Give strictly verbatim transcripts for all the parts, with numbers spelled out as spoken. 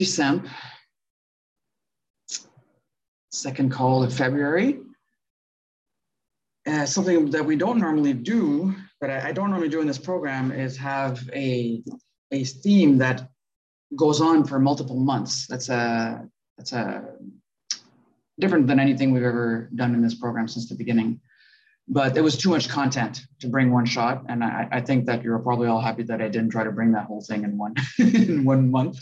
December, second call of February. Uh, something that we don't normally do, but I, I don't normally do in this program, is have a, a theme that goes on for multiple months. That's a, that's a different than anything we've ever done in this program since the beginning. But it was too much content to bring one shot. And I, I think that you're probably all happy that I didn't try to bring that whole thing in one, in one month.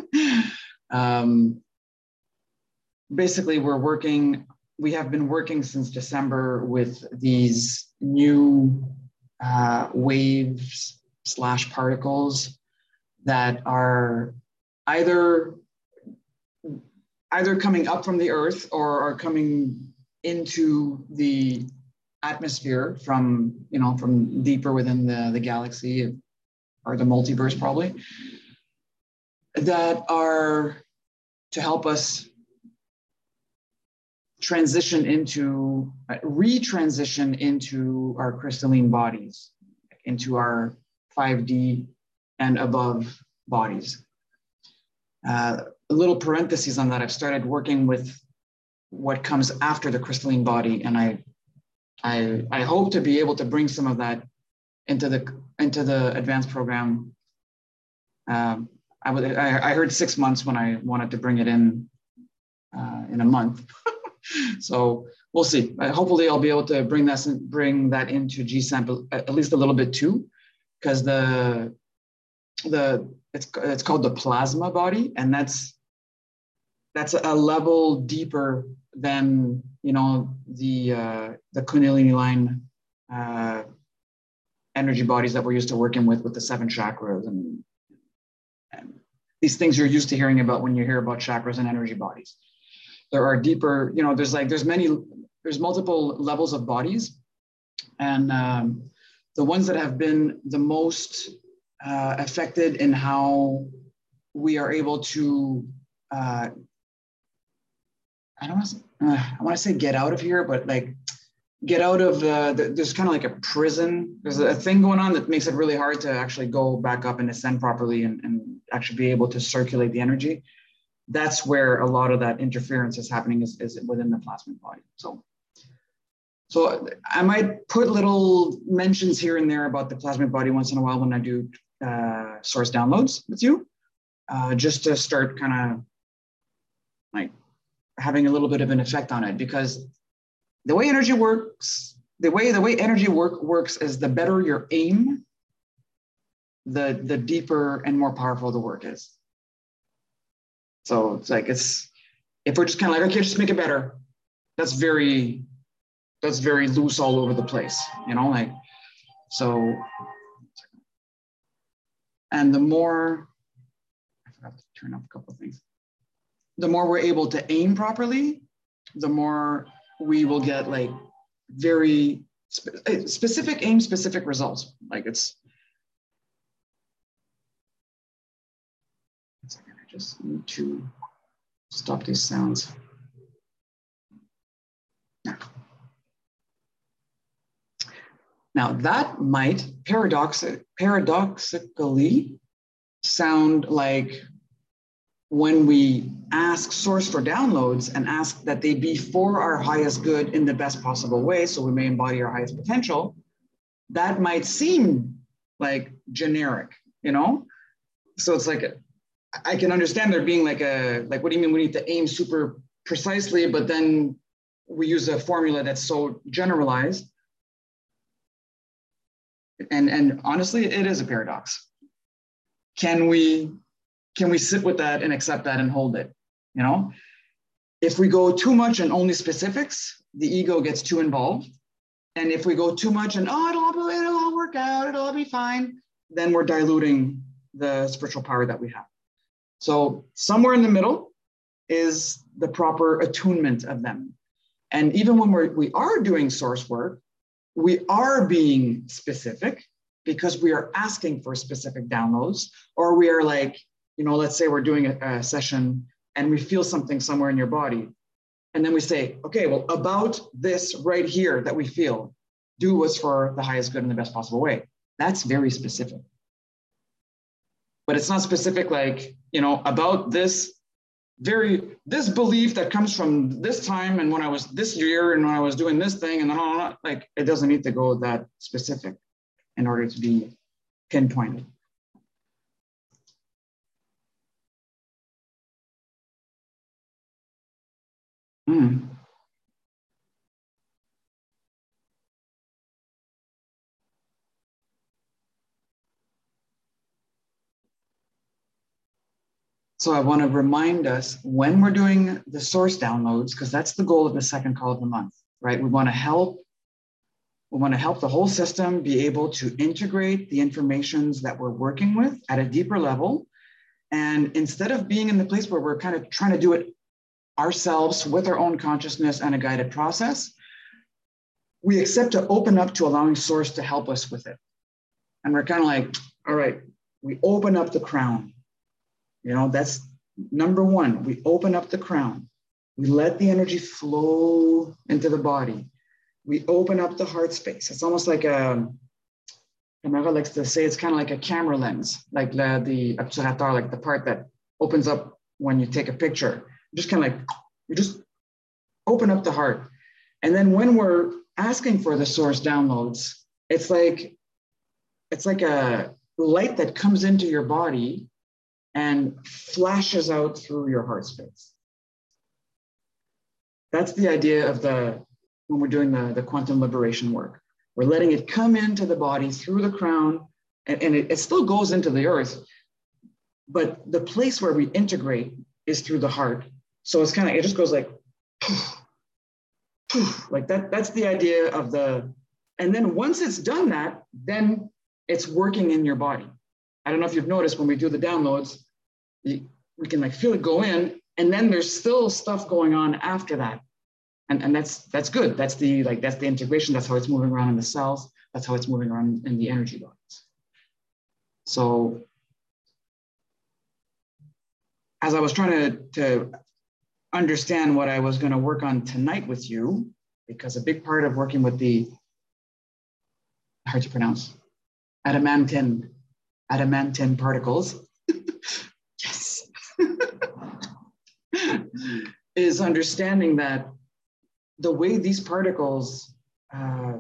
um, basically, we're working, we have been working since December with these new uh, waves slash particles that are either, either coming up from the Earth or are coming into the atmosphere from, you know, from deeper within the, the galaxy or the multiverse probably, that are to help us transition into, uh, retransition into our crystalline bodies, into our five D and above bodies. Uh, a little parentheses on that, I've started working with what comes after the crystalline body, and I I, I hope to be able to bring some of that into the into the advanced program. Um, I, would, I, I heard six months when I wanted to bring it in uh, in a month. So we'll see. Uh, hopefully I'll be able to bring that, bring that into G SAMP at least a little bit too, because the, the it's, it's called the plasma body, and that's, that's a level deeper than, you know, the uh, the Kundalini line uh, energy bodies that we're used to working with, with the seven chakras and, and these things you're used to hearing about when you hear about chakras and energy bodies. There are deeper, you know, there's like, there's many, there's multiple levels of bodies. And um, the ones that have been the most uh, affected in how we are able to uh, I don't want to, uh, I want to say get out of here, but like get out of uh, the, there's kind of like a prison. There's a thing going on that makes it really hard to actually go back up and ascend properly and, and actually be able to circulate the energy. That's where a lot of that interference is happening, is, is within the plasma body. So, so I might put little mentions here and there about the plasma body once in a while when I do uh, source downloads with you, uh, just to start kind of like having a little bit of an effect on it, because the way energy works, the way the way energy work works is the better your aim, the the deeper and more powerful the work is. So it's like, it's, if we're just kind of like, okay, just make it better, that's very, that's very loose all over the place, you know, like, so, and the more, I forgot to turn up a couple of things. The more we're able to aim properly, the more we will get like very spe specific aim, specific results. Like it's, one second, I just need to stop these sounds. Now, now that might paradoxic, paradoxically sound like when we ask source for downloads and ask that they be for our highest good in the best possible way, so we may embody our highest potential, that might seem like generic, you know? So it's like, a, I can understand there being like a, like, what do you mean we need to aim super precisely, but then we use a formula that's so generalized. And, and honestly, it is a paradox. Can we, Can we sit with that and accept that and hold it? You know, if we go too much and only specifics, the ego gets too involved. And if we go too much and, oh, it'll all, it'll all work out, it'll all be fine, then we're diluting the spiritual power that we have. So somewhere in the middle is the proper attunement of them. And even when we're, we are doing source work, we are being specific because we are asking for specific downloads, or we are like, you know, let's say we're doing a, a session and we feel something somewhere in your body. And then we say, okay, well, about this right here that we feel, do what's for the highest good in the best possible way. That's very specific. But it's not specific like, you know, about this very, this belief that comes from this time and when I was this year and when I was doing this thing and then all, like, it doesn't need to go that specific in order to be pinpointed. Mm. So I want to remind us when we're doing the source downloads, because that's the goal of the second call of the month, right? We want to help, we want to help the whole system be able to integrate the informations that we're working with at a deeper level. And instead of being in the place where we're kind of trying to do it ourselves with our own consciousness and a guided process, we accept to open up to allowing source to help us with it. And we're kind of like, all right, we open up the crown. You know, that's number one. We open up the crown. We let the energy flow into the body. We open up the heart space. It's almost like a, Camara likes to say, it's kind of like a camera lens, like the, the obturateur, like the part that opens up when you take a picture. Just kind of like, you just open up the heart. And then when we're asking for the source downloads, it's like, it's like a light that comes into your body and flashes out through your heart space. That's the idea of the, when we're doing the, the quantum liberation work. We're letting it come into the body through the crown, and, and it, it still goes into the earth, but the place where we integrate is through the heart. So it's kind of, it just goes like, poof, poof, like that. That's the idea of the, and then once it's done that, then it's working in your body. I don't know if you've noticed when we do the downloads, we can like feel it go in, and then there's still stuff going on after that. And, and that's that's good. That's the like that's the integration. That's how it's moving around in the cells. That's how it's moving around in the energy bodies. So as I was trying to, to understand what I was going to work on tonight with you, because a big part of working with the, hard to pronounce, adamantine, adamantine particles, yes, is understanding that the way these particles uh,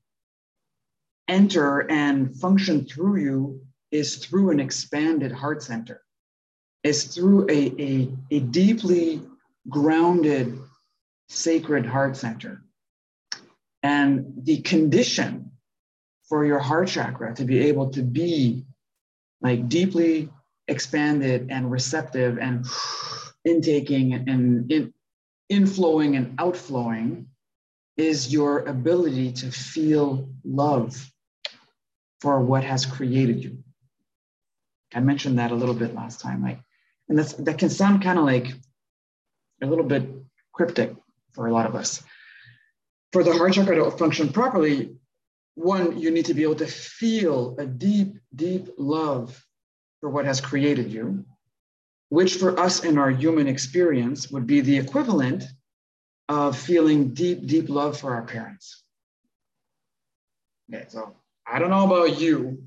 enter and function through you is through an expanded heart center. Is through a, a, a deeply grounded, sacred heart center. And the condition for your heart chakra to be able to be like deeply expanded and receptive and intaking and in, inflowing and outflowing is your ability to feel love for what has created you. I mentioned that a little bit last time, like, and that's, that can sound kind of like a little bit cryptic for a lot of us. For the heart chakra to function properly, one, you need to be able to feel a deep, deep love for what has created you, which for us in our human experience would be the equivalent of feeling deep, deep love for our parents. Okay, so I don't know about you.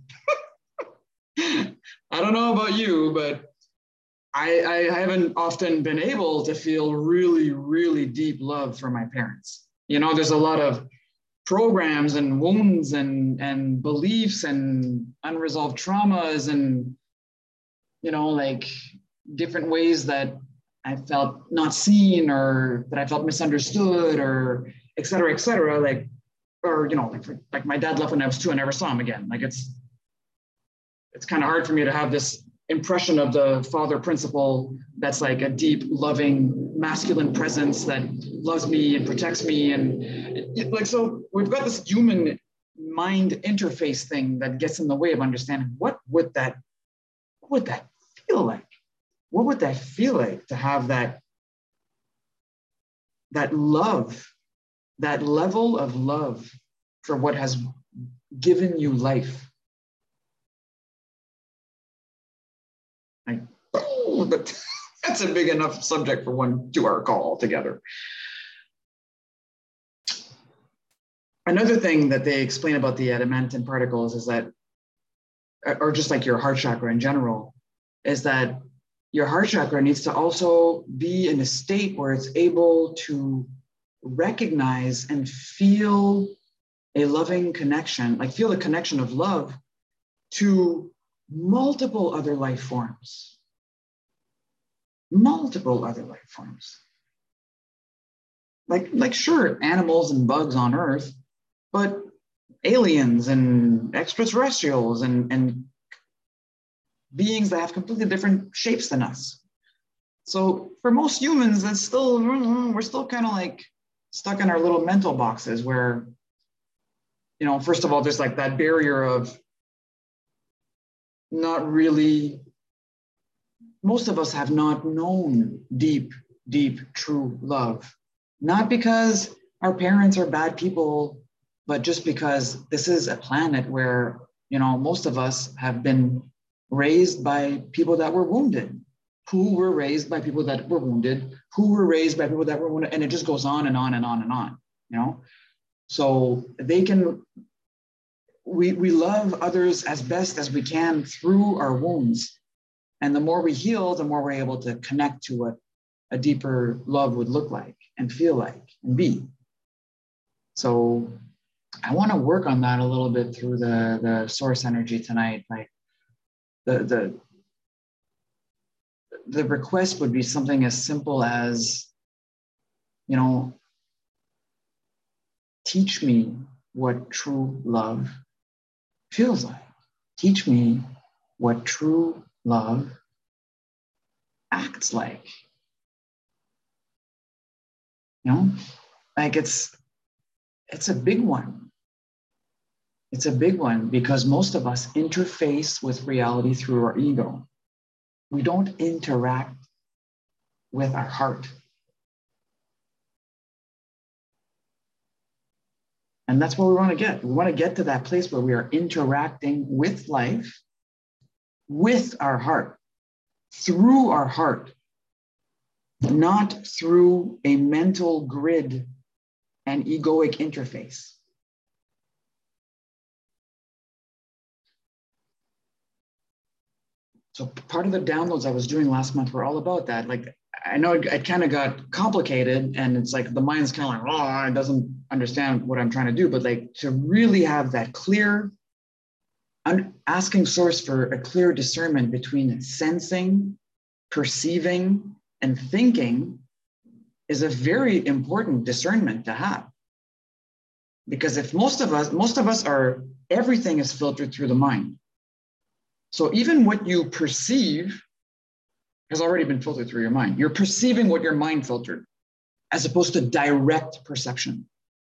I don't know about you, but I, I haven't often been able to feel really, really deep love for my parents. You know, there's a lot of programs and wounds and, and beliefs and unresolved traumas and, you know, like different ways that I felt not seen or that I felt misunderstood or et cetera, et cetera. Like, or, you know, like, for, like my dad left when I was two, I never saw him again. Like it's, it's kind of hard for me to have this impression of the father principle that's like a deep, loving, masculine presence that loves me and protects me. And it, like, so we've got this human mind interface thing that gets in the way of understanding what would that, what would that feel like? What would that feel like to have that, that love, that level of love for what has given you life? Like, oh, but that's a big enough subject for one two-hour call altogether. Another thing that they explain about the adamantine particles is that, or just like your heart chakra in general, is that your heart chakra needs to also be in a state where it's able to recognize and feel a loving connection, like feel the connection of love to multiple other life forms, multiple other life forms. Like, like sure, animals and bugs on Earth, but aliens and extraterrestrials and, and beings that have completely different shapes than us. So for most humans, that's still, we're still kind of like stuck in our little mental boxes where, you know, first of all, there's like that barrier of not really, most of us have not known deep, deep, true love. Not because our parents are bad people, but just because this is a planet where, you know, most of us have been raised by people that were wounded, who were raised by people that were wounded, who were raised by people that were wounded, and it just goes on and on and on and on, you know? So they can, we, we love others as best as we can through our wounds. And the more we heal, the more we're able to connect to what a deeper love would look like and feel like and be. So I want to work on that a little bit through the, the source energy tonight. Like the, the, the request would be something as simple as, you know, teach me what true love feels like. Teach me what true love acts like. You know, like it's, it's a big one. It's a big one because most of us interface with reality through our ego. We don't interact with our heart. And that's what we want to get. We want to get to that place where we are interacting with life, with our heart, through our heart, not through a mental grid and egoic interface. So part of the downloads I was doing last month were all about that. Like, I know it, it kind of got complicated and it's like the mind's kind of like, oh, it doesn't understand what I'm trying to do. But like to really have that clear, un- asking source for a clear discernment between sensing, perceiving, and thinking is a very important discernment to have. Because if most of us, most of us are, everything is filtered through the mind. So even what you perceive has already been filtered through your mind. You're perceiving what your mind filtered, as opposed to direct perception.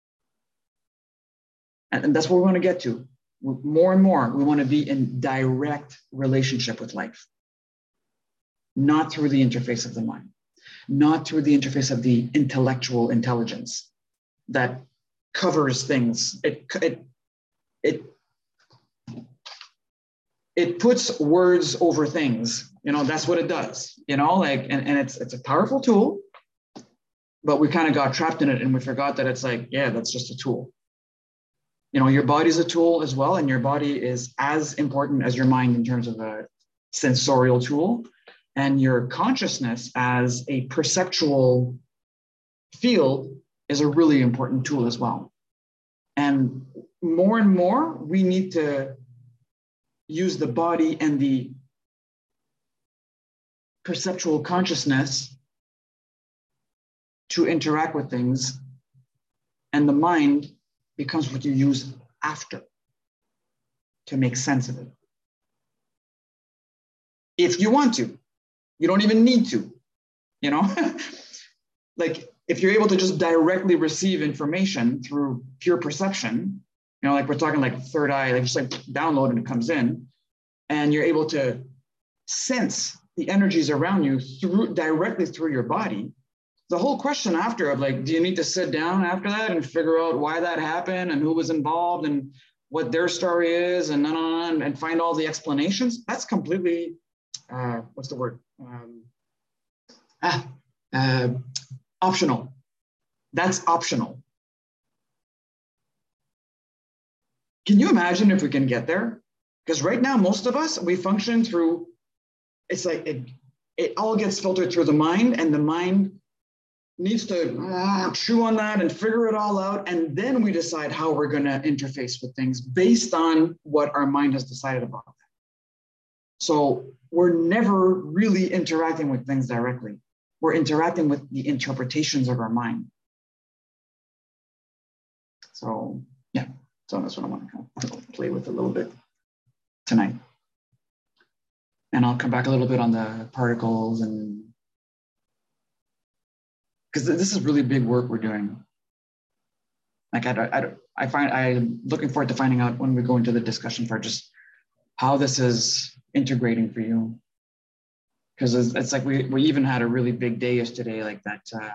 And, and that's what we want to get to. More and more, we want to be in direct relationship with life, not through the interface of the mind, not through the interface of the intellectual intelligence that covers things. It, it, it, it puts words over things. You know, that's what it does, you know, like, and, and it's, it's a powerful tool, but we kind of got trapped in it and we forgot that it's like, yeah, that's just a tool. You know, your body's a tool as well. And your body is as important as your mind in terms of a sensorial tool, and your consciousness as a perceptual field is a really important tool as well. And more and more, we need to use the body and the perceptual consciousness to interact with things, and the mind becomes what you use after to make sense of it. If you want to, you don't even need to, you know? Like if you're able to just directly receive information through pure perception, you know, like we're talking like third eye, like just like download and it comes in, and you're able to sense the energies around you through directly through your body. The whole question after of like, do you need to sit down after that and figure out why that happened and who was involved and what their story is and, and, and find all the explanations? That's completely, uh, what's the word? Um, ah, uh, optional. That's optional. Can you imagine if we can get there? Because right now, most of us, we function through, it's like, it, it all gets filtered through the mind, and the mind needs to uh, chew on that and figure it all out. And then we decide how we're going to interface with things based on what our mind has decided about that. So we're never really interacting with things directly. We're interacting with the interpretations of our mind. So yeah, so that's what I want to kind of play with a little bit tonight. And I'll come back a little bit on the particles, and because this is really big work we're doing. Like I, I, I find I'm looking forward to finding out when we go into the discussion part, just how this is integrating for you. Because it's, it's like we, we even had a really big day yesterday, like that uh,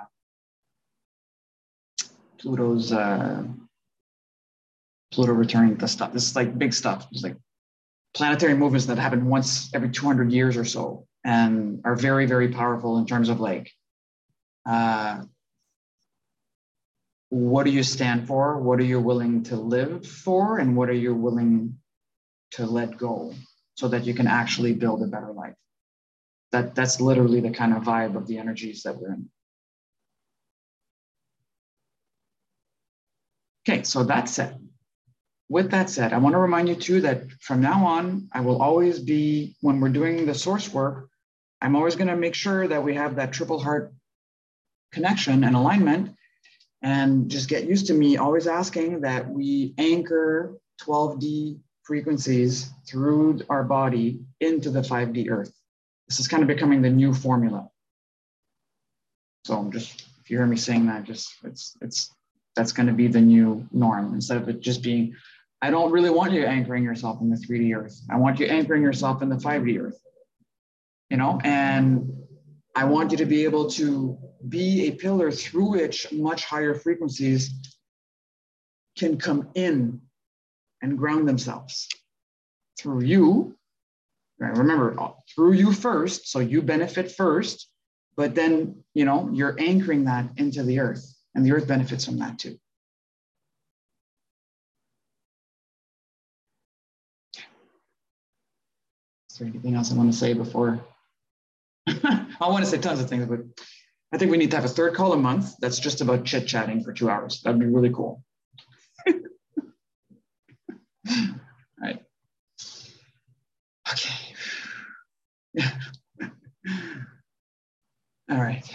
Pluto's, uh, Pluto returning to stuff. This is like big stuff. It's like planetary movements that happen once every two hundred years or so, and are very, very powerful in terms of like, uh, what do you stand for? What are you willing to live for? And what are you willing to let go so that you can actually build a better life? That, that's literally the kind of vibe of the energies that we're in. Okay, so that's said. With that said, I want to remind you too that from now on, I will always be, when we're doing the source work, I'm always going to make sure that we have that triple heart connection and alignment, and just get used to me always asking that we anchor twelve D frequencies through our body into the five D earth. This is kind of becoming the new formula. So I'm just, if you hear me saying that, just it's, it's, that's going to be the new norm, instead of it just being, I don't really want you anchoring yourself in the three D earth. I want you anchoring yourself in the five D earth, you know, and I want you to be able to be a pillar through which much higher frequencies can come in and ground themselves through you. Right? Remember, through you first, so you benefit first, but then, you know, you're anchoring that into the earth, and the earth benefits from that too. Is there anything else I want to say before? I want to say tons of things, but I think we need to have a third call a month that's just about chit-chatting for two hours. That'd be really cool. All right. Okay. All right.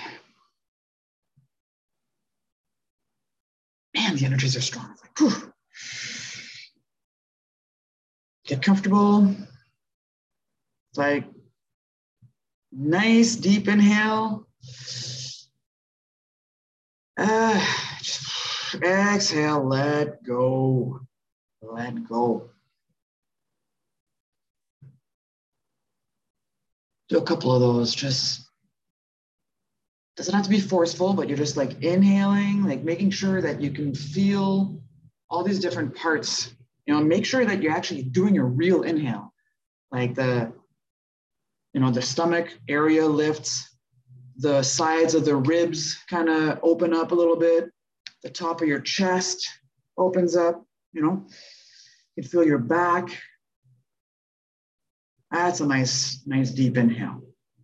Man, the energies are strong. Like, whew. Get comfortable. It's like nice deep inhale. Uh, just exhale, let go. Let go. Do a couple of those. Just doesn't have to be forceful, but you're just like inhaling, like making sure that you can feel all these different parts. You know, make sure that you're actually doing a real inhale, like the, you know, the stomach area lifts, the sides of the ribs kind of open up a little bit, the top of your chest opens up, you know, you can feel your back. That's a nice, nice deep inhale.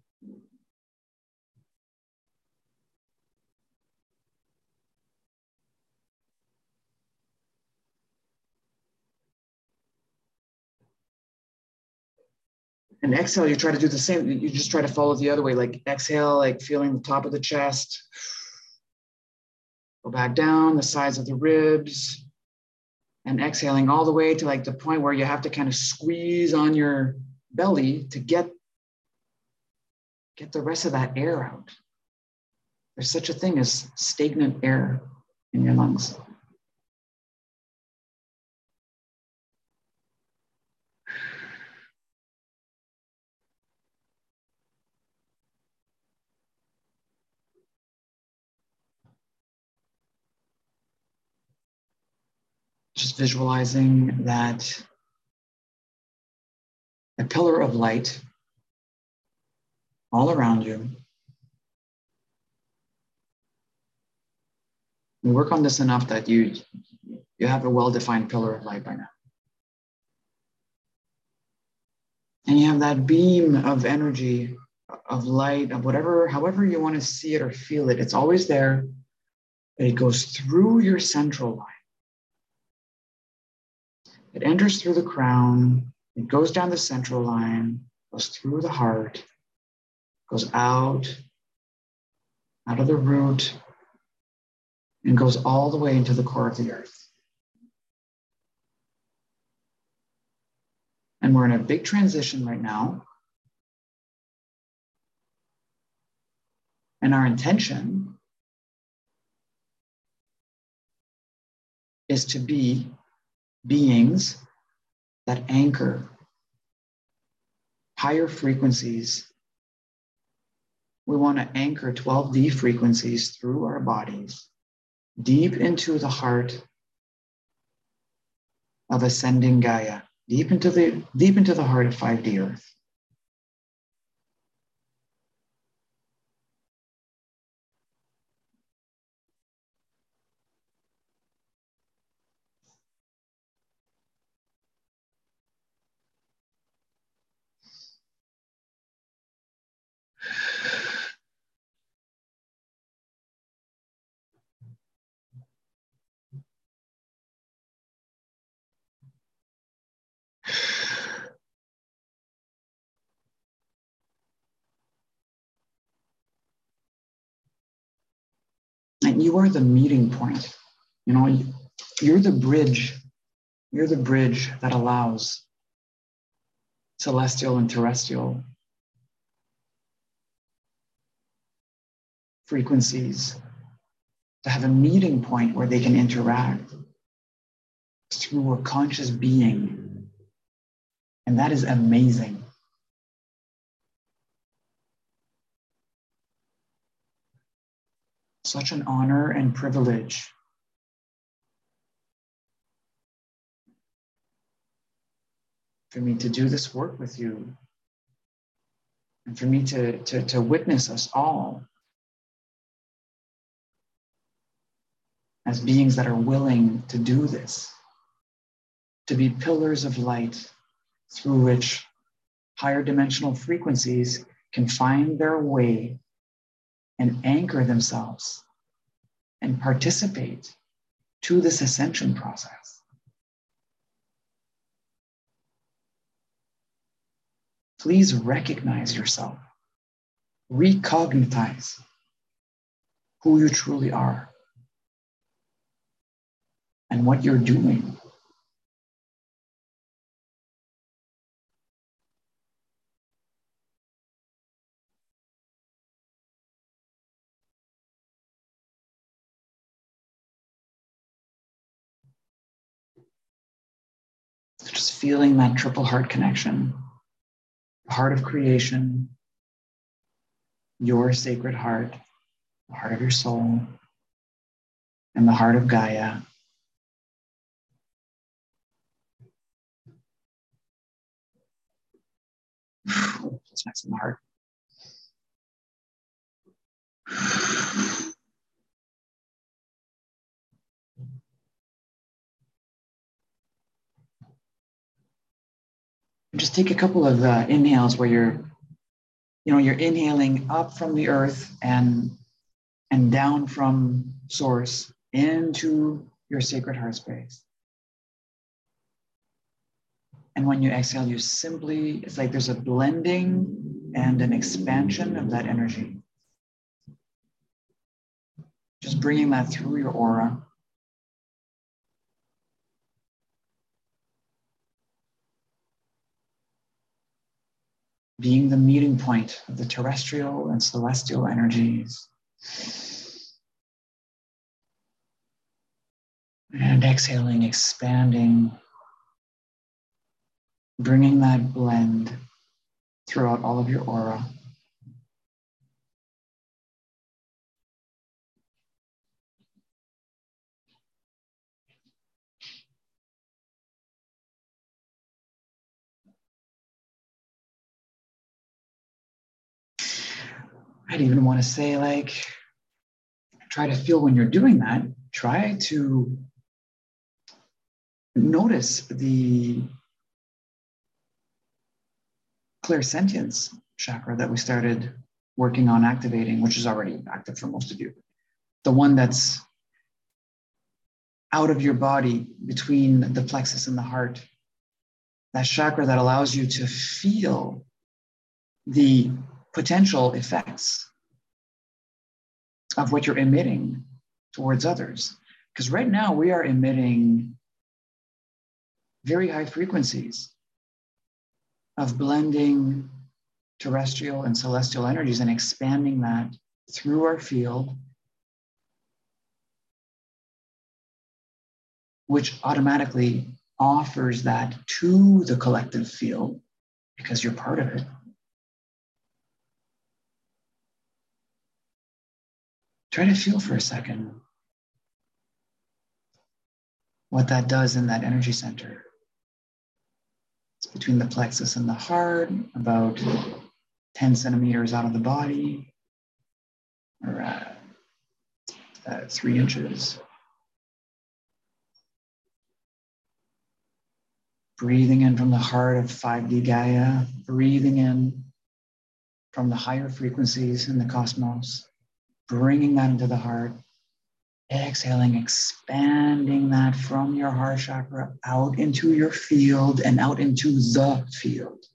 And exhale, you try to do the same. You just try to follow the other way, like exhale, like feeling the top of the chest. Go back down, the sides of the ribs, and exhaling all the way to like the point where you have to kind of squeeze on your belly to get, get the rest of that air out. There's such a thing as stagnant air in your lungs. Just visualizing that a pillar of light all around you. We work on this enough that you, you have a well-defined pillar of light by now. And you have that beam of energy of light, of whatever, however you want to see it or feel it. It's always there. It goes through your central line. It enters through the crown. It goes down the central line, goes through the heart, goes out, out of the root, and goes all the way into the core of the earth. And we're in a big transition right now. And our intention is to be beings that anchor higher frequencies. We want to anchor twelve D frequencies through our bodies, deep into the heart of ascending Gaia, deep into the, deep into the heart of five D Earth. And you are the meeting point. You know, you're the bridge. You're the bridge that allows celestial and terrestrial frequencies to have a meeting point where they can interact through a conscious being. And that is amazing. Such an honor and privilege. For me to do this work with you, and for me to, to, to witness us all as beings that are willing to do this, to be pillars of light through which higher dimensional frequencies can find their way and anchor themselves and participate to this ascension process. Please recognize yourself, recognize who you truly are and what you're doing. Just feeling that triple heart connection, the heart of creation, your sacred heart, the heart of your soul, and the heart of Gaia. It's nice in the heart. Just take a couple of uh, inhales where you're, you know, you're inhaling up from the earth and, and down from source into your sacred heart space. And when you exhale, you simply, it's like there's a blending and an expansion of that energy. Just bringing that through your aura. Being the meeting point of the terrestrial and celestial energies. And exhaling, expanding, bringing that blend throughout all of your aura. I'd even want to say, like, try to feel when you're doing that, try to notice the clairsentience chakra that we started working on activating, which is already active for most of you. The one that's out of your body between the plexus and the heart. That chakra that allows you to feel the potential effects of what you're emitting towards others. Because right now we are emitting very high frequencies of blending terrestrial and celestial energies and expanding that through our field, which automatically offers that to the collective field because you're part of it. Try to feel for a second what that does in that energy center. It's between the plexus and the heart, about ten centimeters out of the body, or uh, uh, three inches. Breathing in from the heart of five D Gaia, breathing in from the higher frequencies in the cosmos, bringing that into the heart, exhaling, expanding that from your heart chakra out into your field and out into the field.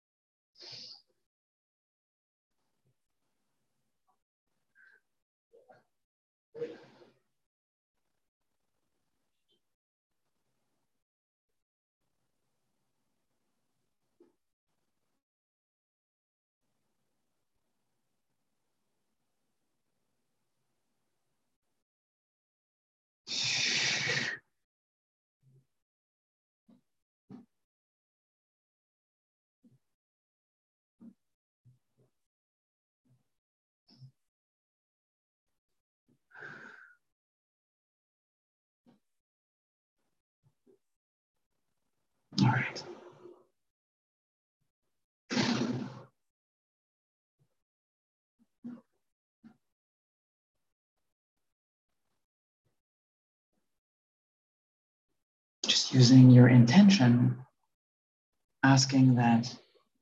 All right. Just using your intention, asking that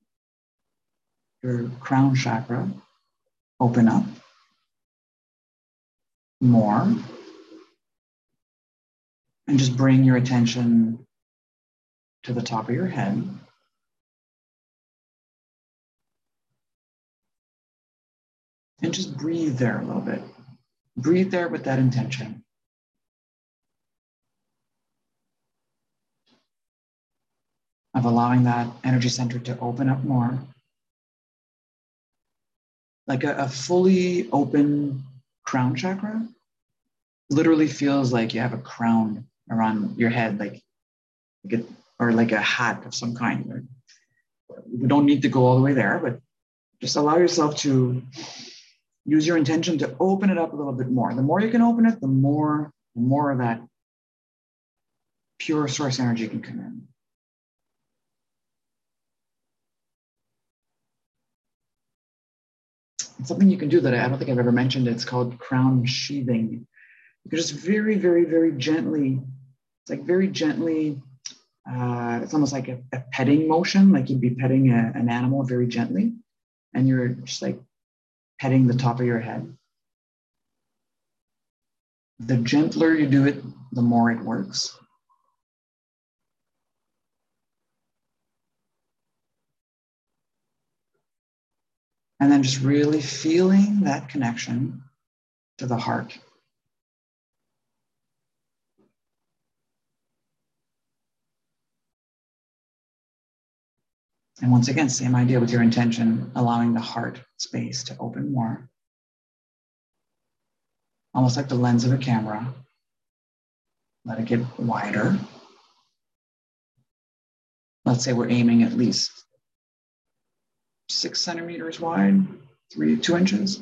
your crown chakra open up more, and just bring your attention to the top of your head. And just breathe there a little bit. Breathe there with that intention. Of allowing that energy center to open up more. Like a, a fully open crown chakra literally feels like you have a crown around your head, like, like a, or like a hat of some kind. We don't need to go all the way there, but just allow yourself to use your intention to open it up a little bit more. The more you can open it, the more, the more of that pure source energy can come in. It's something you can do that I don't think I've ever mentioned. It's called crown sheathing. You can just very, very, very gently, it's like very gently, uh, it's almost like a, a petting motion, like you'd be petting a, an animal very gently, and you're just like petting the top of your head. The gentler you do it, the more it works. And then just really feeling that connection to the heart. And once again, same idea with your intention, allowing the heart space to open more. Almost like the lens of a camera. Let it get wider. Let's say we're aiming at least six centimeters wide, three, two inches.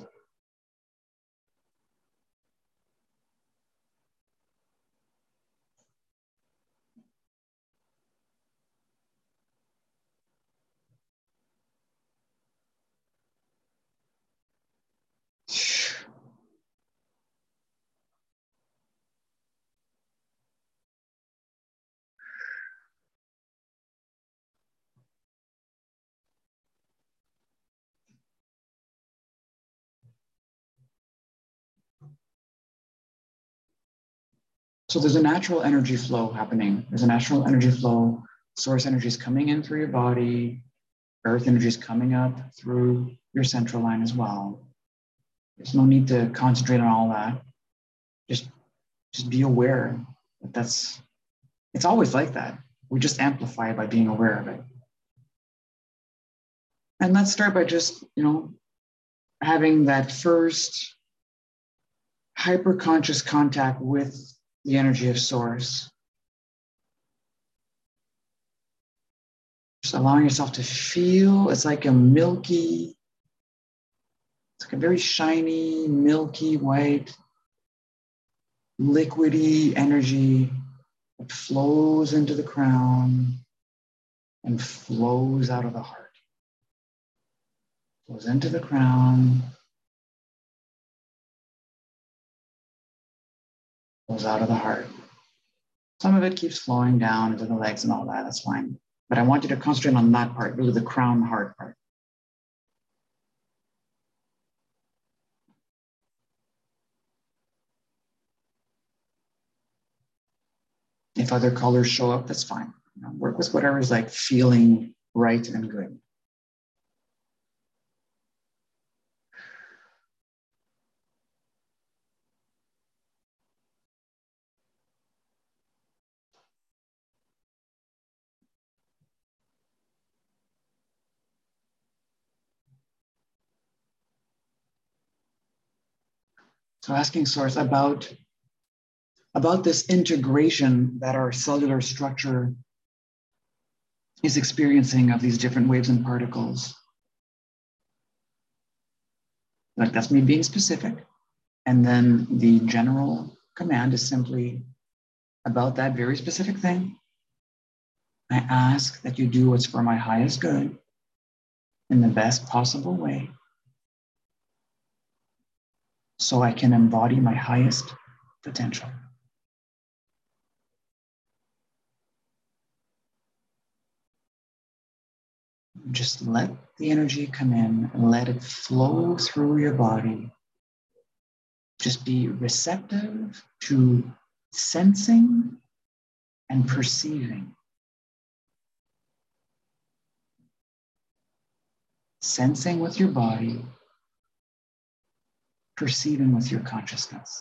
So there's a natural energy flow happening. There's a natural energy flow. Source energy is coming in through your body. Earth energy is coming up through your central line as well. There's no need to concentrate on all that. Just, just be aware that that's, it's always like that. We just amplify it by being aware of it. And let's start by just, you know, having that first hyper-conscious contact with the energy of source. Just allowing yourself to feel, it's like a milky, it's like a very shiny, milky white, liquidy energy that flows into the crown and flows out of the heart. Flows into the crown, flows out of the heart. Some of it keeps flowing down into the legs and all that, that's fine. But I want you to concentrate on that part, really the crown heart part. If other colors show up, that's fine. You know, work with whatever is like feeling right and good. So asking source about, about this integration that our cellular structure is experiencing of these different waves and particles. Like that's me being specific. And then the general command is simply about that very specific thing. I ask that you do what's for my highest good in the best possible way, so I can embody my highest potential. Just let the energy come in and let it flow through your body. Just be receptive to sensing and perceiving. Sensing with your body, perceiving with your consciousness.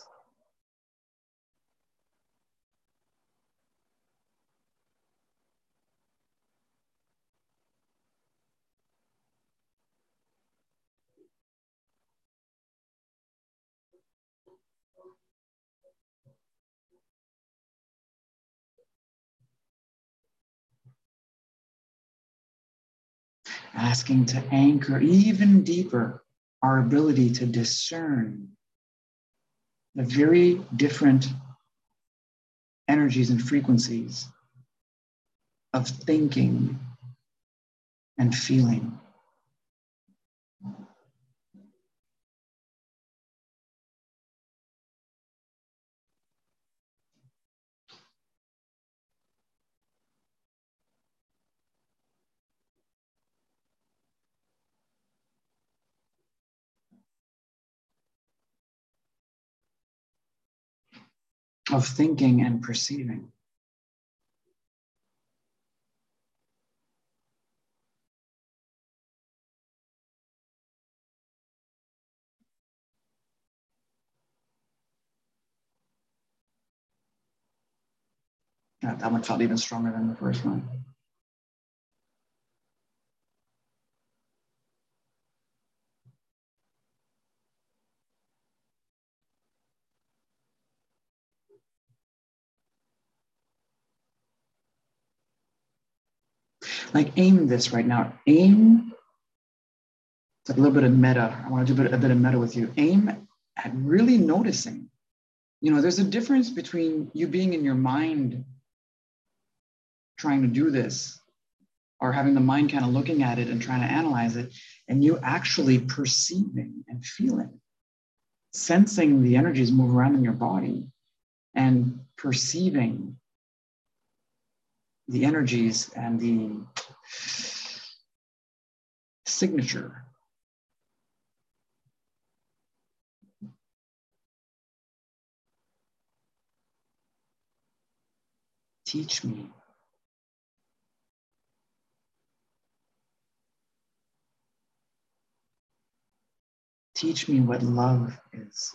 Asking to anchor even deeper our ability to discern the very different energies and frequencies of thinking and feeling. Of thinking and perceiving. That, that one felt even stronger than the first one. Like aim this right now. Aim, it's like a little bit of meta. I want to do a bit, a bit of meta with you. Aim at really noticing. You know, there's a difference between you being in your mind trying to do this, or having the mind kind of looking at it and trying to analyze it, and you actually perceiving and feeling, sensing the energies move around in your body and perceiving the energies and the signature. Teach me. Teach me what love is.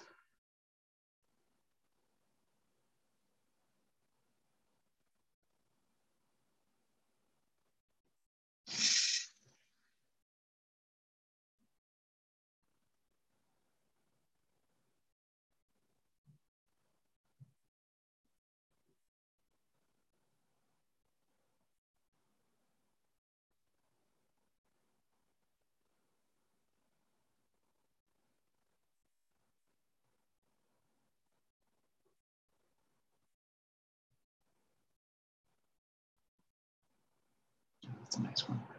That's a nice one.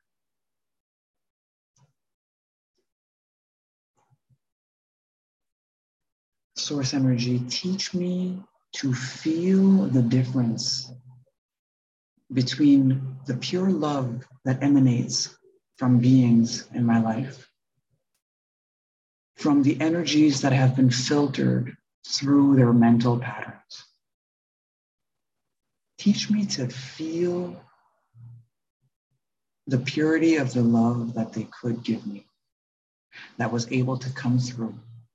Source energy, teach me to feel the difference between the pure love that emanates from beings in my life, from the energies that have been filtered through their mental patterns. Teach me to feel the purity of the love that they could give me, that was able to come through.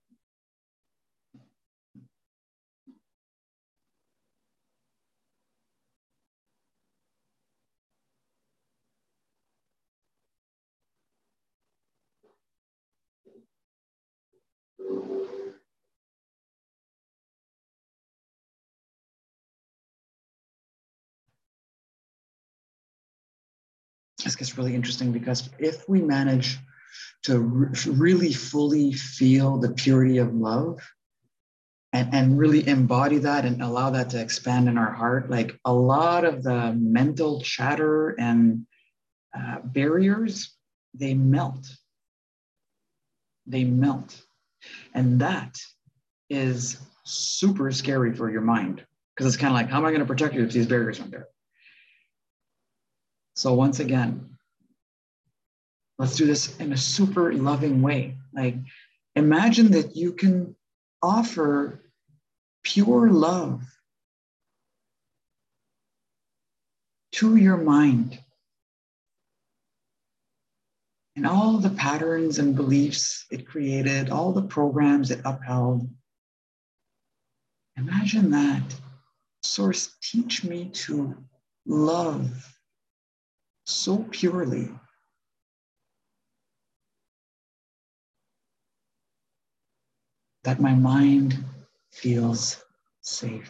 This gets really interesting because if we manage to re- really fully feel the purity of love and, and really embody that and allow that to expand in our heart, like a lot of the mental chatter and uh, barriers, they melt. They melt. And that is super scary for your mind because it's kind of like, how am I going to protect you if these barriers aren't there? So once again, let's do this in a super loving way. Like, imagine that you can offer pure love to your mind and all the patterns and beliefs it created, all the programs it upheld. Imagine that. Source, teach me to love so purely that my mind feels safe.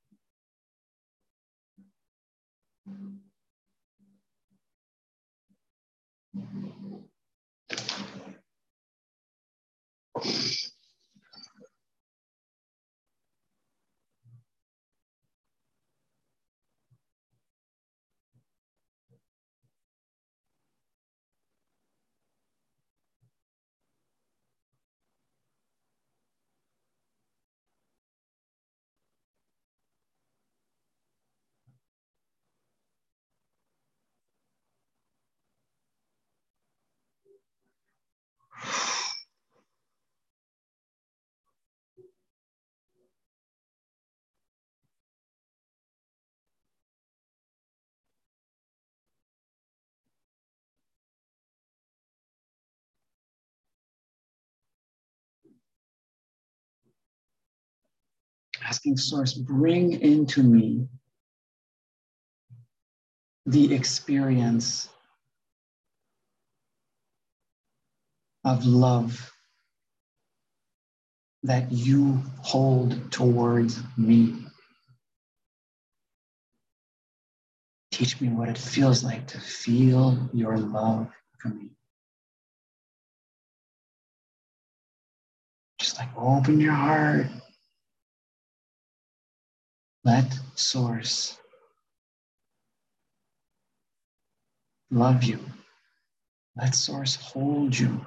Asking Source, bring into me the experience of love that you hold towards me. Teach me what it feels like to feel your love for me. Just like open your heart. Let Source love you. Let Source hold you.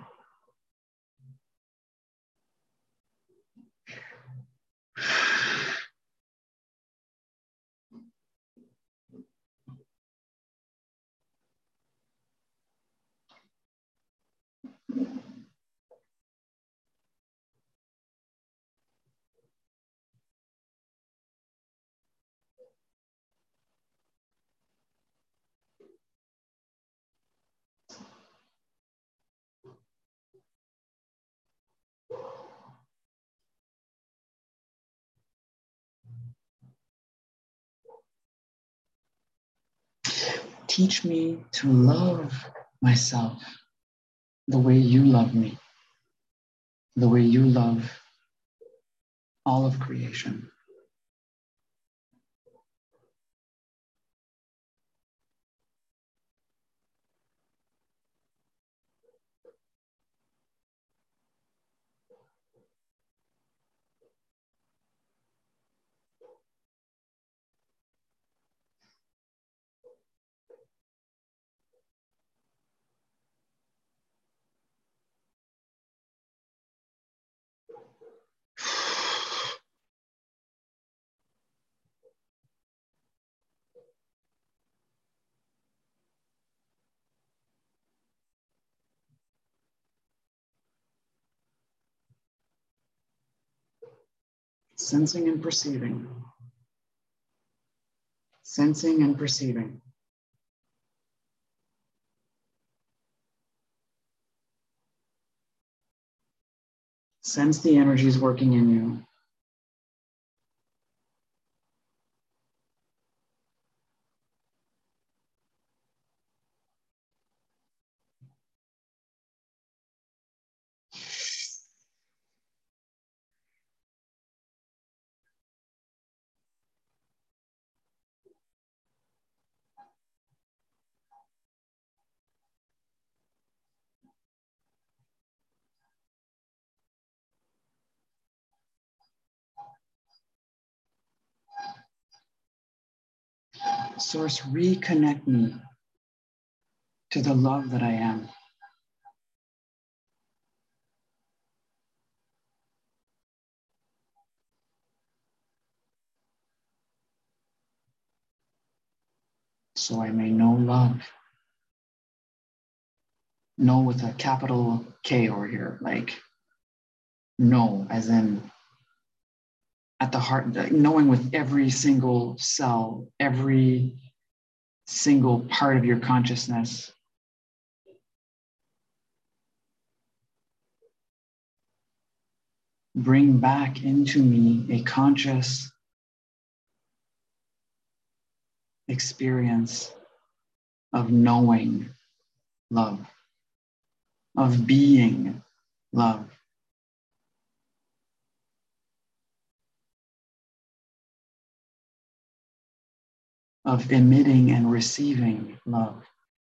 Teach me to love myself the way you love me, the way you love all of creation. Sensing and perceiving. Sensing and perceiving. Sense the energies working in you. Source, reconnect me to the love that I am. So I may know love. Know with a capital K over here, like know as in at the heart, knowing with every single cell, every single part of your consciousness. Bring back into me a conscious experience of knowing love, of being love. Of emitting and receiving love.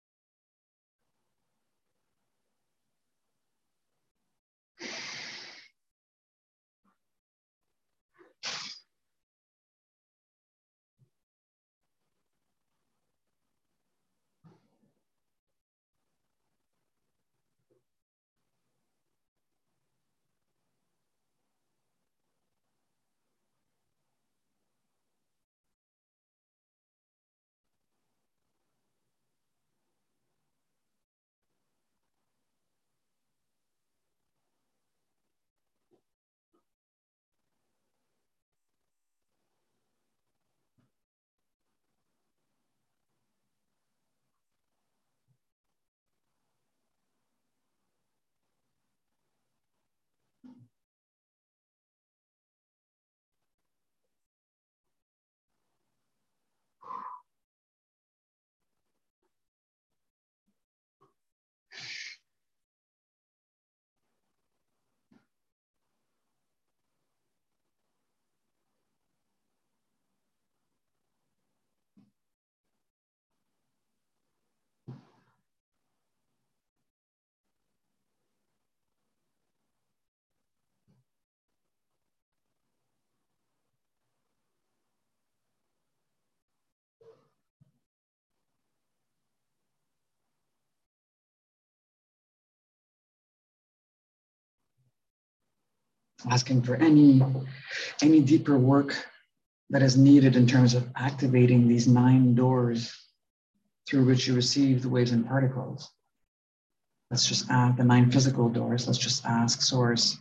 Asking for any, any deeper work that is needed in terms of activating these nine doors through which you receive the waves and particles. Let's just add the nine physical doors. Let's just ask Source.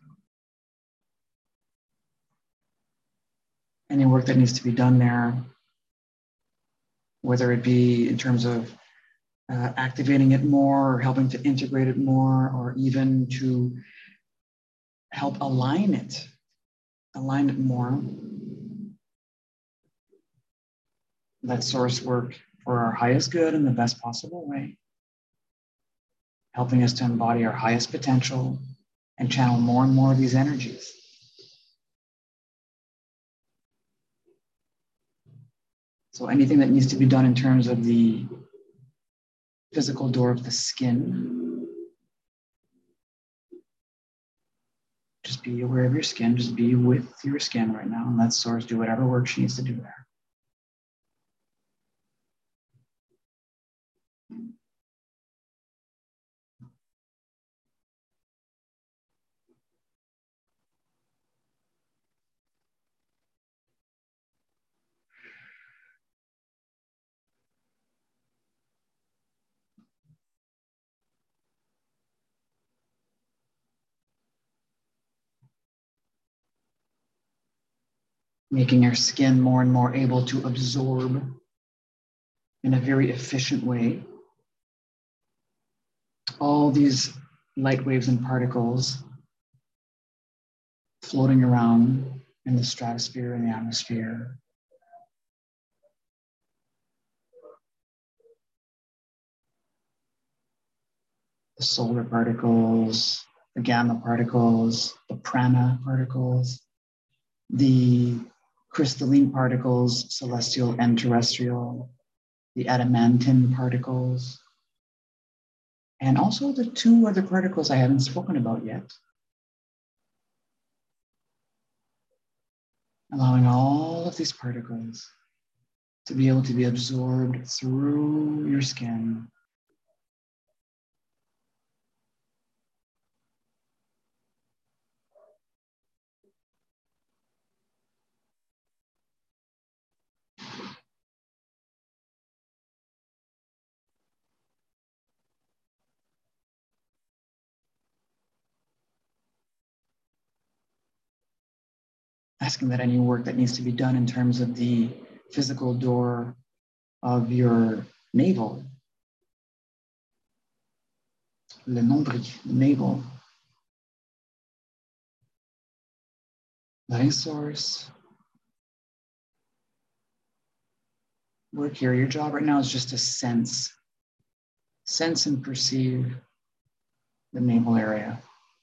Any work that needs to be done there, whether it be in terms of uh, activating it more or helping to integrate it more, or even to help align it, align it more. Let Source work for our highest good in the best possible way, helping us to embody our highest potential and channel more and more of these energies. So anything that needs to be done in terms of the physical door of the skin, just be aware of your skin, just be with your skin right now and let Source do whatever work she needs to do there. Making our skin more and more able to absorb in a very efficient way all these light waves and particles floating around in the stratosphere and the atmosphere. The solar particles, the gamma particles, the prana particles, the crystalline particles, celestial and terrestrial, the adamantine particles, and also the two other particles I haven't spoken about yet. Allowing all of these particles to be able to be absorbed through your skin. Asking that any work that needs to be done in terms of the physical door of your navel, le nombril, the navel, letting Source work here. Your job right now is just to sense, sense and perceive the navel area.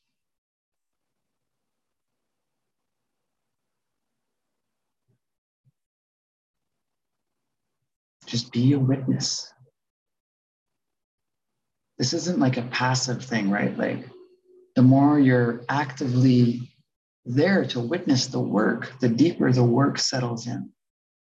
Just be a witness. This isn't like a passive thing, right? Like the more you're actively there to witness the work, the deeper the work settles in.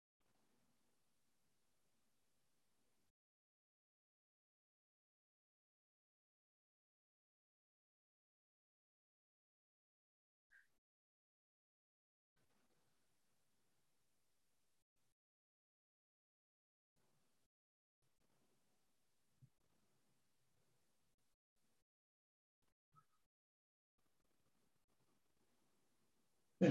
Good.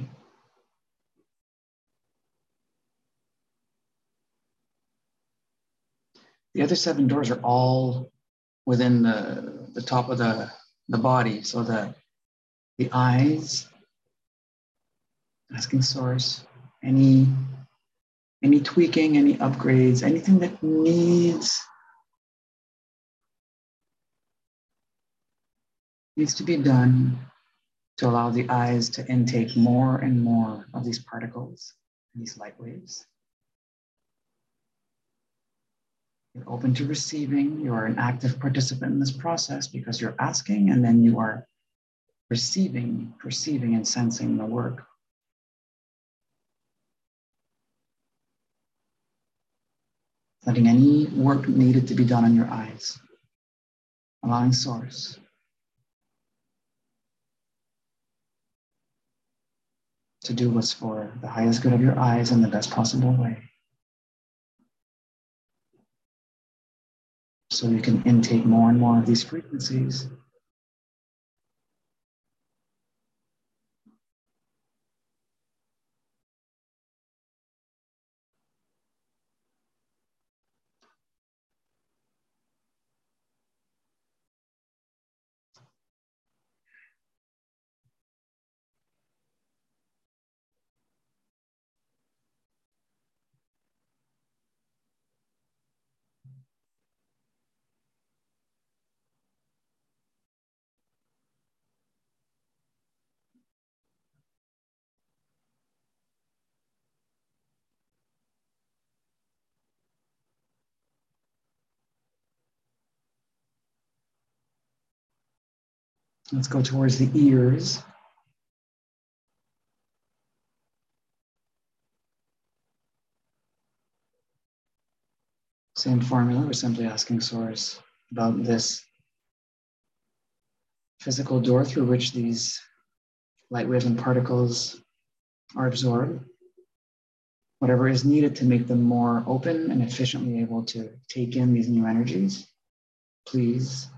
The other seven doors are all within the, the top of the, the body. So the, the eyes, asking Source, any, any tweaking, any upgrades, anything that needs, needs to be done to allow the eyes to intake more and more of these particles and these light waves. You're open to receiving. You are an active participant in this process because you're asking and then you are receiving, perceiving, and sensing the work. Letting any work needed to be done on your eyes. Allowing Source to do what's for the highest good of your eyes in the best possible way. So you can intake more and more of these frequencies. Let's go towards the ears. Same formula, we're simply asking Source about this physical door through which these light waves and particles are absorbed. Whatever is needed to make them more open and efficiently able to take in these new energies, please.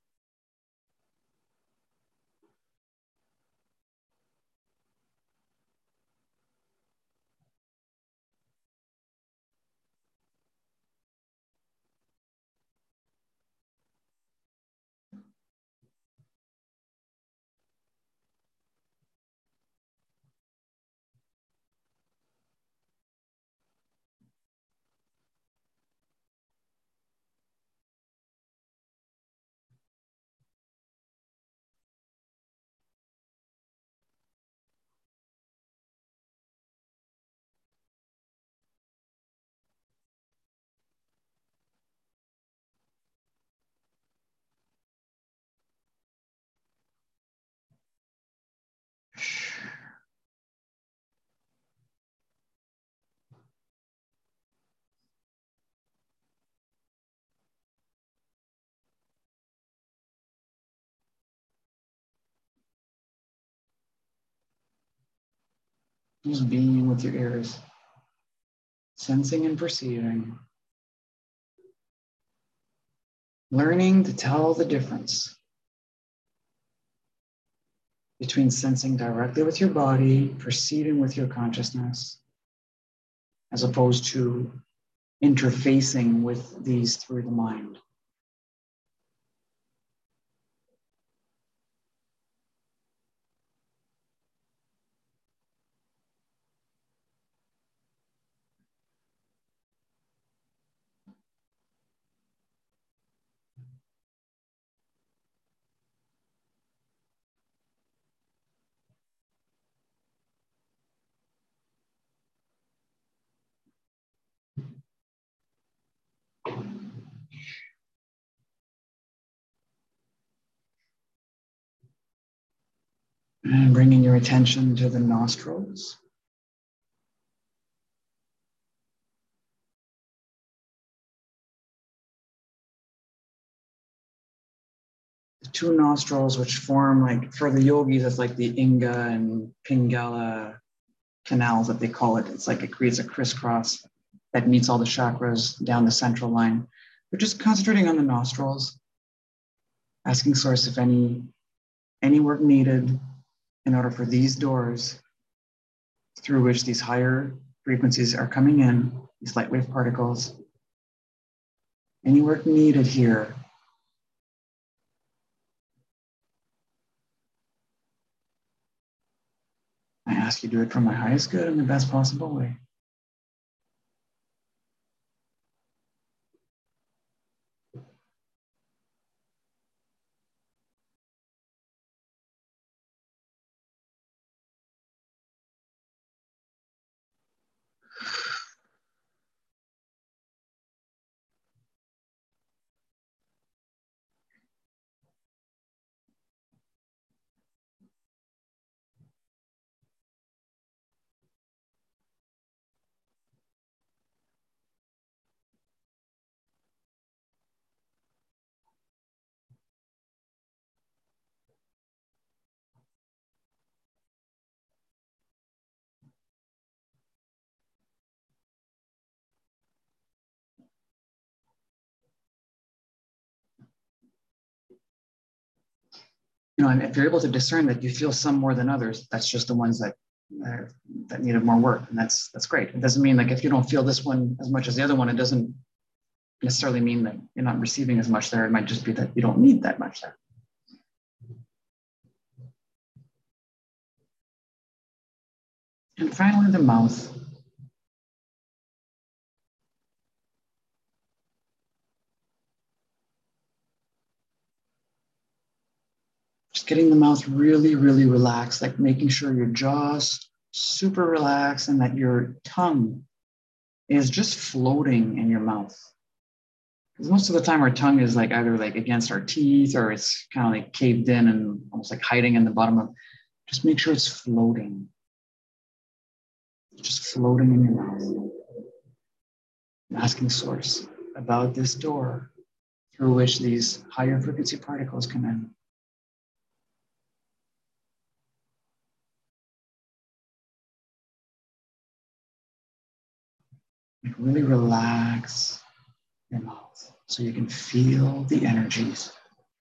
Just being with your ears, sensing and perceiving, learning to tell the difference between sensing directly with your body, perceiving with your consciousness, as opposed to interfacing with these through the mind. And bringing your attention to the nostrils. The two nostrils, which form, like for the yogis, it's like the Inga and Pingala canals that they call it. It's like it creates a crisscross that meets all the chakras down the central line. We're just concentrating on the nostrils, asking Source if any, any work needed in order for these doors through which these higher frequencies are coming in, these light wave particles, any work needed here. I ask you to do it for my highest good in the best possible way. You know, and if you're able to discern that you feel some more than others, that's just the ones that uh, that needed more work, and that's that's great. It doesn't mean like if you don't feel this one as much as the other one, it doesn't necessarily mean that you're not receiving as much there. It might just be that you don't need that much there. And finally, the mouth. Just getting the mouth really, really relaxed, like making sure your jaw's super relaxed and that your tongue is just floating in your mouth. Because most of the time our tongue is like either like against our teeth or it's kind of like caved in and almost like hiding in the bottom of, just make sure it's floating. Just floating in your mouth. I'm asking Source about this door through which these higher frequency particles come in. Like really relax your mouth so you can feel the energies.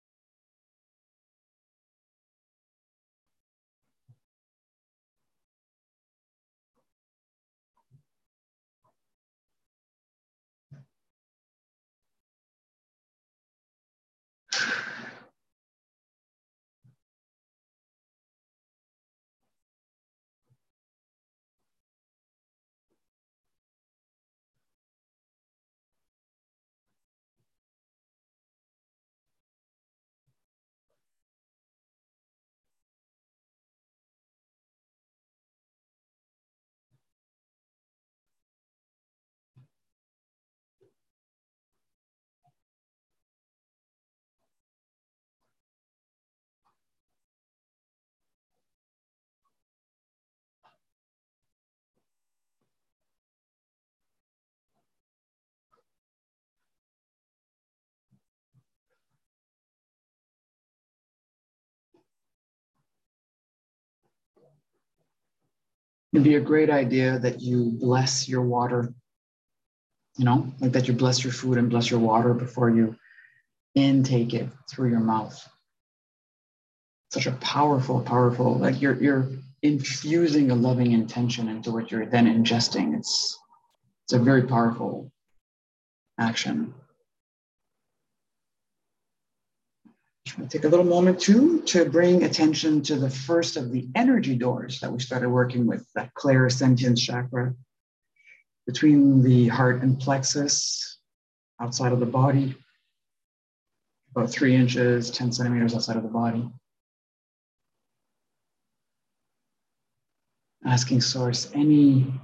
It'd be a great idea that you bless your water, you know, like that you bless your food and bless your water before you intake it through your mouth. Such a powerful, powerful, like you're you're infusing a loving intention into what you're then ingesting. It's it's a very powerful action. Just want to take a little moment too to bring attention to the first of the energy doors that we started working with, that clairsentience chakra between the heart and plexus, outside of the body, about three inches, ten centimeters outside of the body. Asking Source any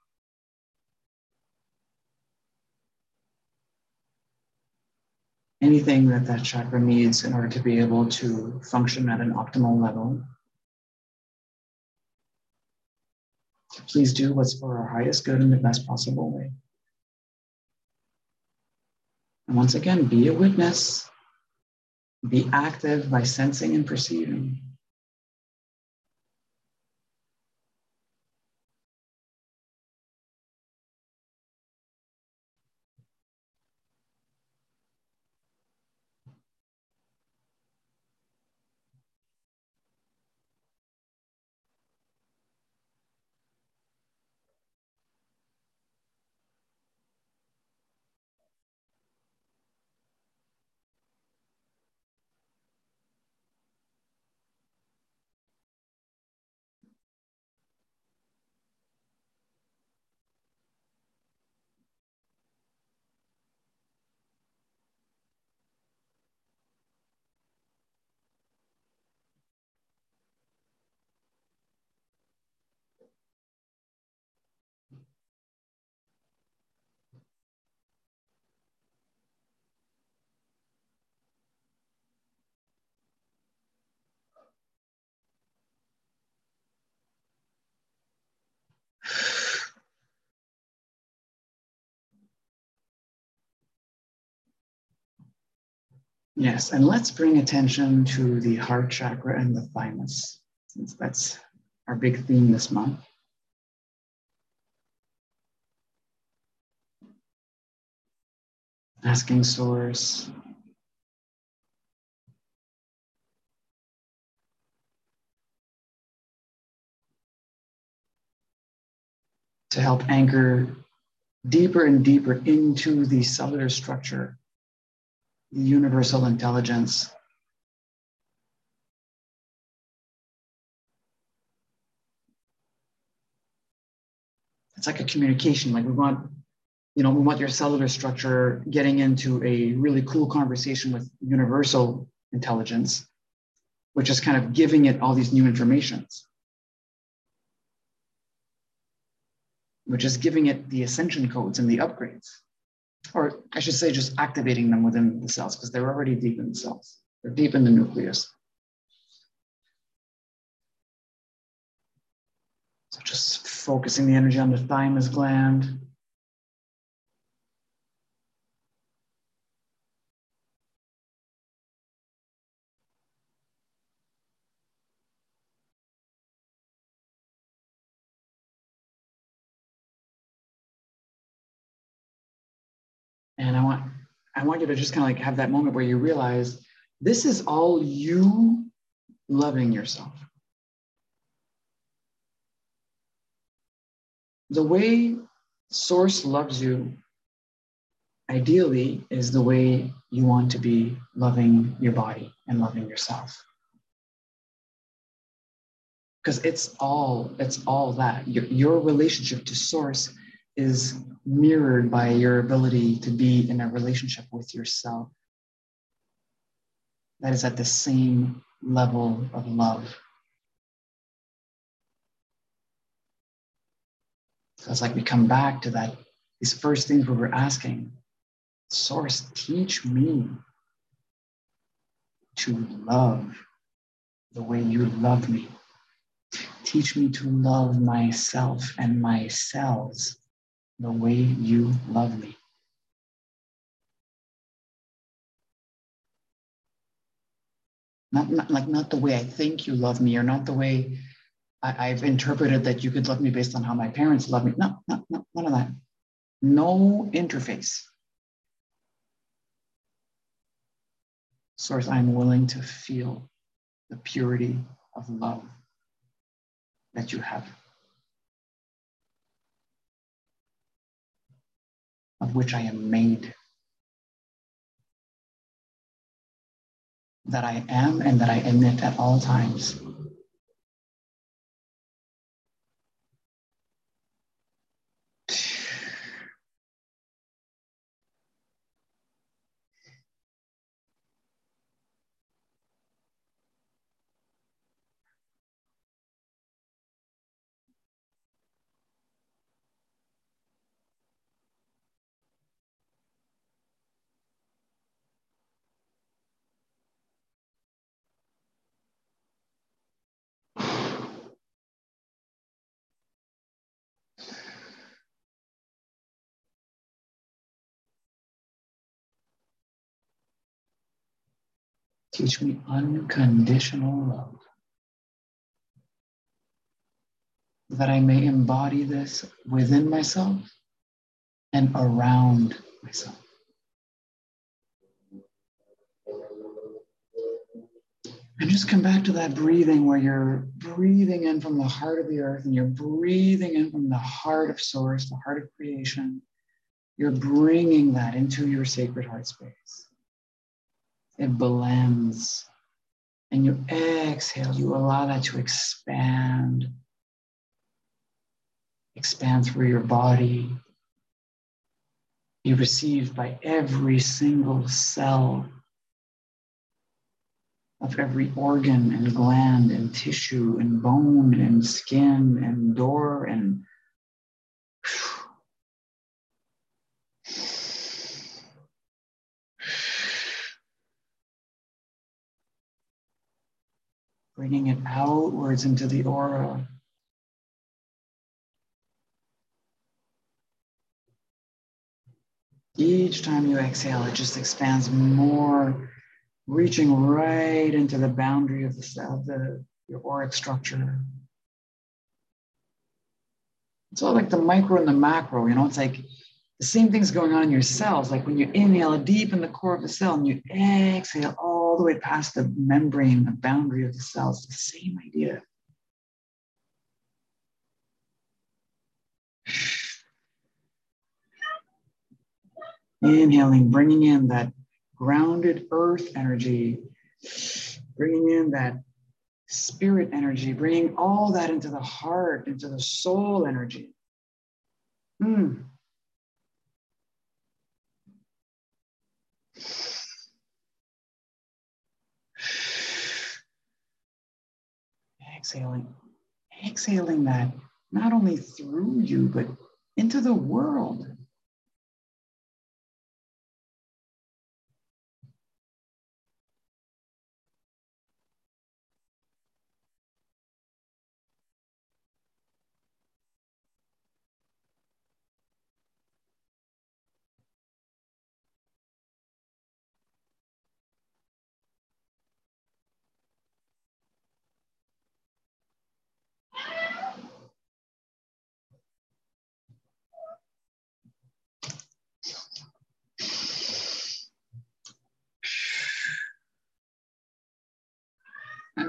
anything that that chakra needs in order to be able to function at an optimal level. Please do what's for our highest good in the best possible way. And once again, be a witness. Be active by sensing and perceiving. Yes, and let's bring attention to the heart chakra and the thymus, since that's our big theme this month. Asking Source to help anchor deeper and deeper into the cellular structure, the universal intelligence. It's like a communication, like we want, you know, we want your cellular structure getting into a really cool conversation with universal intelligence, which is kind of giving it all these new informations, which is giving it the ascension codes and the upgrades or I should say just activating them within the cells, because they're already deep in the cells. They're deep in the nucleus. So just focusing the energy on the thymus gland. And I want, I want you to just kind of like have that moment where you realize this is all you loving yourself. The way Source loves you, ideally, is the way you want to be loving your body and loving yourself. Because it's all, it's all that. Your, your relationship to Source is mirrored by your ability to be in a relationship with yourself that is at the same level of love. So it's like we come back to that, these first things where we're asking, Source, teach me to love the way you love me. Teach me to love myself and my cells the way you love me. Not, not like not the way I think you love me, or not the way I, I've interpreted that you could love me based on how my parents love me. No, no, no, none of that. No interface. Source, I'm willing to feel the purity of love that you have, of which I am made, that I am and that I emit at all times. Teach me unconditional love, that I may embody this within myself and around myself. And just come back to that breathing where you're breathing in from the heart of the earth and you're breathing in from the heart of Source, the heart of creation. You're bringing that into your sacred heart space. It blends. And you exhale, you allow that to expand. Expand through your body. Be received by every single cell of every organ and gland and tissue and bone and skin and door and bringing it outwards into the aura. Each time you exhale, it just expands more, reaching right into the boundary of the cell, the your auric structure. It's all like the micro and the macro, you know, it's like the same thing's going on in your cells. Like when you inhale deep in the core of the cell and you exhale all the way past the membrane, the boundary of the cells, the same idea. Inhaling, bringing in that grounded earth energy, bringing in that spirit energy, bringing all that into the heart, into the soul energy. Mm. Exhaling, exhaling that not only through you, but into the world.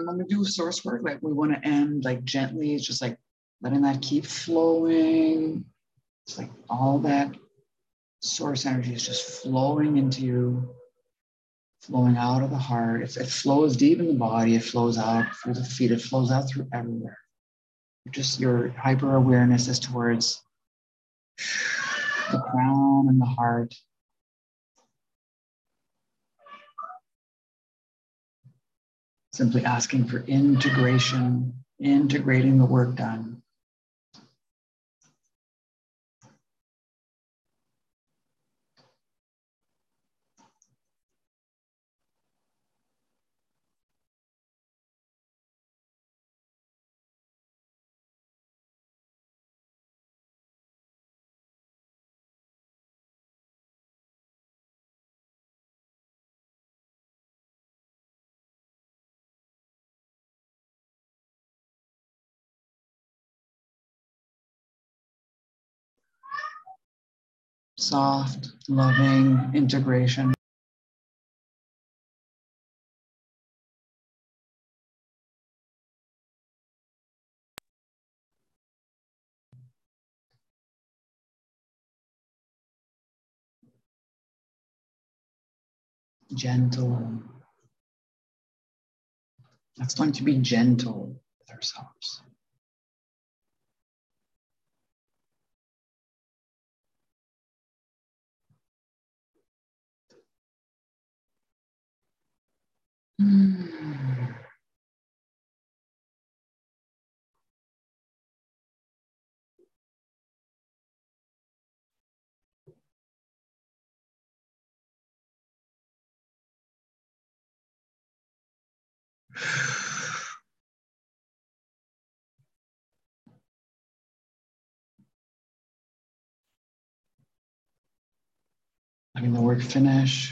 when we do source work, like we want to end like gently. It's just like letting that keep flowing. It's like all that source energy is just flowing into you, flowing out of the heart. It, it flows deep in the body. It flows out through the feet. It flows out through everywhere. Just your hyper awareness is towards the crown and the heart. Simply asking for integration, integrating the work done. Soft, loving integration. Gentle. That's going to be gentle with ourselves. Mm. Letting the work finish.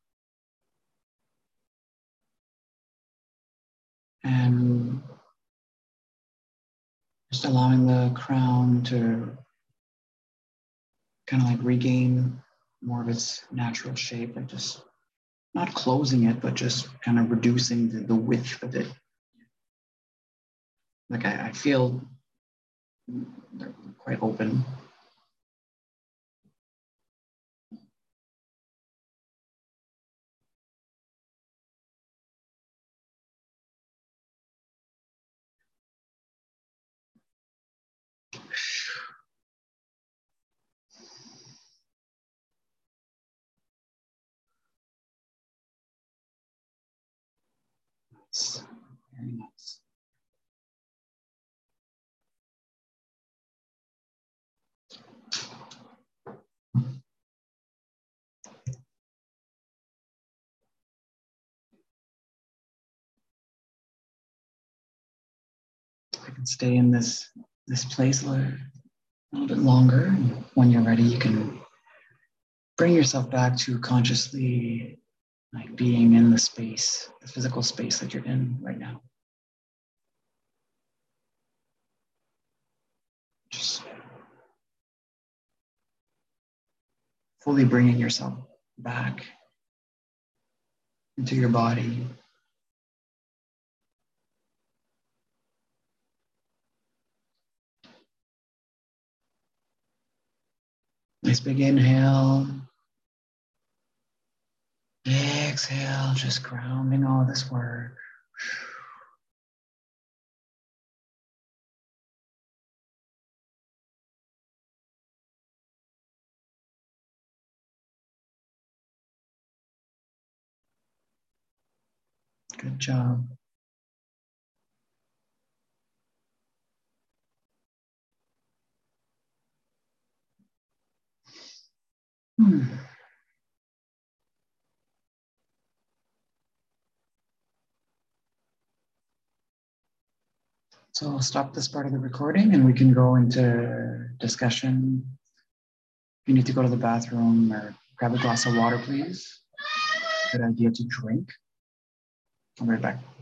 And just allowing the crown to kind of like regain more of its natural shape, like just not closing it, but just kind of reducing the, the width of it. Like I, I feel they're quite open. Nice. Very nice. I can stay in this this place a little, a little bit longer. And when you're ready, you can bring yourself back to consciously like being in the space, the physical space that you're in right now. Just fully bringing yourself back into your body. Nice big inhale. Exhale, just grounding all this work. Good job. Hmm. So I'll stop this part of the recording and we can go into discussion. If you need to go to the bathroom or grab a glass of water, please. Good idea to drink. I'll be right back.